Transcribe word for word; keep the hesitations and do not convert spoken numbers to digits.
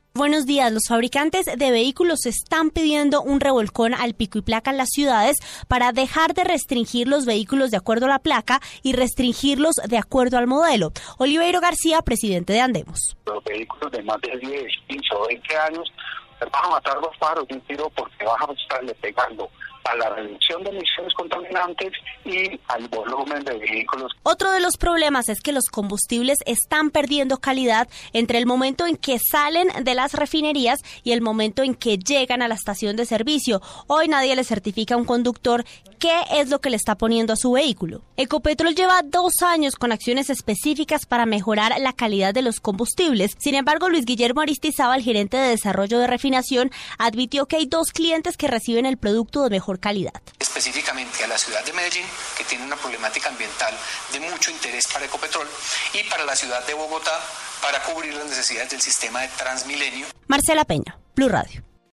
Buenos días. Los fabricantes de vehículos están pidiendo un revolcón al pico y placa en las ciudades para dejar de restringir los vehículos de acuerdo a la placa y restringirlos de acuerdo al modelo. Oliveiro García, presidente de Andemos. Los vehículos de más de diez, quince o veinte años vas a matar dos pájaros de un tiro porque vas a estarle pegando a la reducción de emisiones contaminantes y al volumen de vehículos. Otro de los problemas es que los combustibles están perdiendo calidad entre el momento en que salen de las refinerías y el momento en que llegan a la estación de servicio. Hoy nadie le certifica a un conductor qué es lo que le está poniendo a su vehículo. Ecopetrol lleva dos años con acciones específicas para mejorar la calidad de los combustibles. Sin embargo, Luis Guillermo Aristizábal, gerente de desarrollo de refinación, advirtió que hay dos clientes que reciben el producto de mejor calidad. Específicamente a la ciudad de Medellín, que tiene una problemática ambiental de mucho interés para Ecopetrol, y para la ciudad de Bogotá, para cubrir las necesidades del sistema de Transmilenio. Marcela Peña, Blue Radio.